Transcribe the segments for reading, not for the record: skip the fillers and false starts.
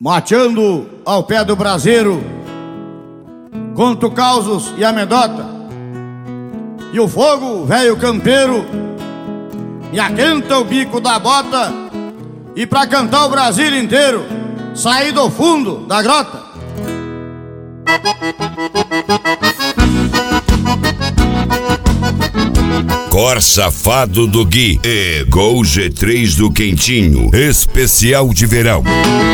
Mateando ao pé do braseiro, conto causos e amedota, e o fogo, velho campeiro, me aquenta o bico da bota, e pra cantar o Brasil inteiro, saí do fundo da grota. Cor Safado do Gui e Gol G3 do Quentinho, especial de verão.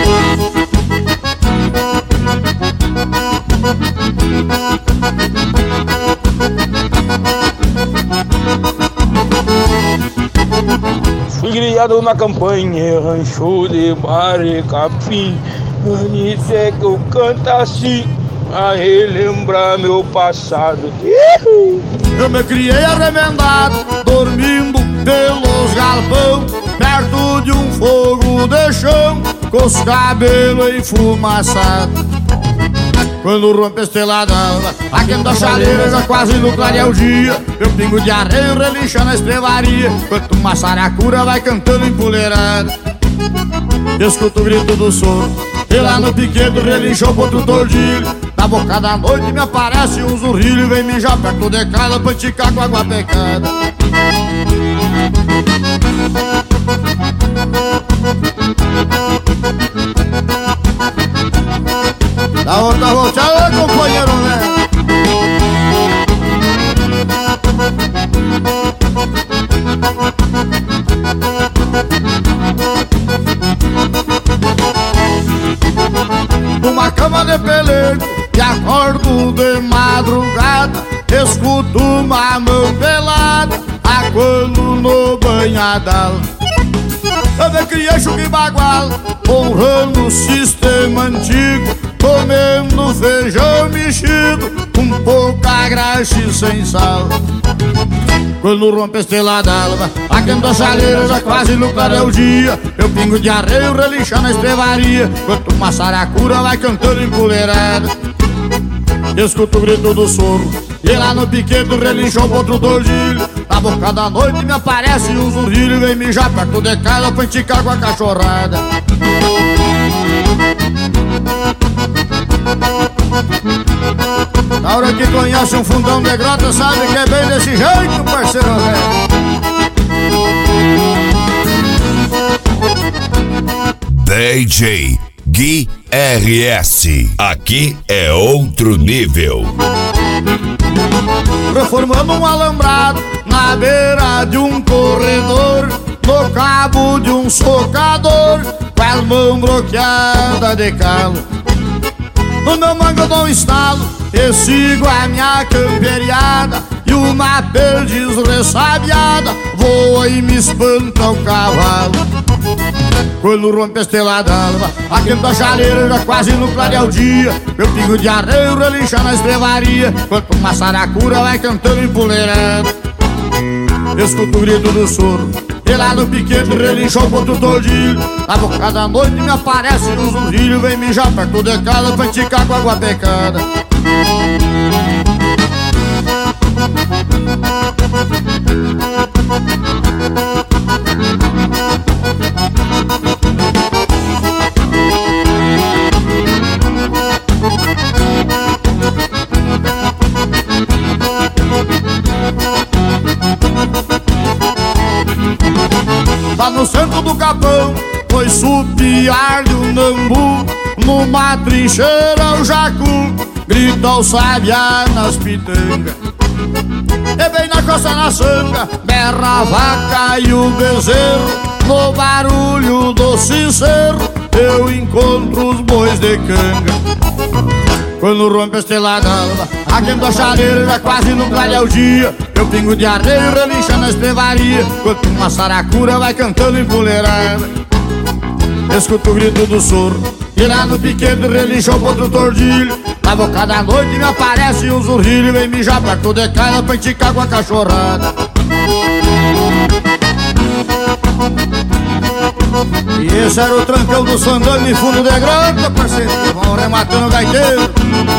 Fui criado na campanha, rancho de bar e capim. Isso é que eu canto assim, a relembrar meu passado. Eu me criei arremendado, dormindo pelos galpão, perto de um fogo de chão, com os cabelos enfumaçados. Quando rompe a estrelada d'alva, aquenta a chaleira, já quase no clarear o dia, eu pingo de arreio, relincha na estrevaria, enquanto uma saracura vai cantando empoleirada. Escuto o grito do sono, e lá no piquedo relinchou pro outro tordilho. Na boca da noite me aparece um zurrilho, vem mijar perto de casa pra esticar com água pecada. Dá outra volteada, companheiro, né? Numa cama de pelego e acordo de madrugada, escuto uma mão pelada aguando no banhadal. Eu me criei chuca e bagual, honrando o sistema antigo, comendo feijão mexido, com pouca graxa e sem sal. Quando rompe a estrela d'alva, aquenta a chaleira, já quase no clarear o dia, eu pingo de arreio, relincha na estrevaria, enquanto uma saracura vai cantando empoleirada. Escuto o grito do soro, e lá no piquedo relinchou pro outro tordilho. Na boca da noite me aparece um zurrilho, vem mijar perto de casa pra esticar com a cachorrada. Na hora que conhece um fundão de grota, sabe que é bem desse jeito, parceiro velho. DJ Gui RS, aqui é outro nível. Reformando um alambrado na beira de um corredor, no cabo de um socador, com as mãos bloqueadas de calo. No meu mango eu dou um estalo e sigo a minha camperiada, e uma perdiz ressabiada voa e me espanta o cavalo. Quando rompe a estrela d'alva, aquenta a chaleira, já quase no clarear o dia, eu pingo de arreio, relincha na estrevaria, enquanto uma saracura vai cantando empoleirada. Escuto o grito do soro, e lá no piquete relinchou pro outro tordilho. Na boca da noite me aparece um zurrilho, vem mijar perto de casa pra esticar com água pecada. Lá no centro do capão foi supiar-lhe um nambu, numa trincheira o jacu grita o sabiá nas pitangas. E bem na costa na sanga berra a vaca e o bezerro, no barulho do sincero eu encontro os bois de canga. Quando rompe a estrela d'alva, aquenta a chaleira, já quase no clarear o dia, eu pingo de arreio, relincha na estrevaria, enquanto uma saracura vai cantando empoleirada. Escuto o grito do soro, e lá no piquete relinchou pro outro tordilho. Na boca da noite me aparece um zurrilho, vem mijar perto de casa pra esticar com a cachorrada. E esse era o trancão do Sandano em fundo de grota, parceiro, que vão rematando o gaiteiro.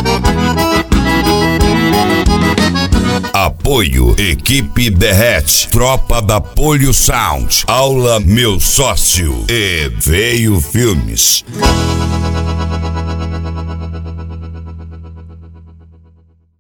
Apoio Equipe Derrete, Tropa da Polio Sound, Aula Meu Sócio e Veio Filmes.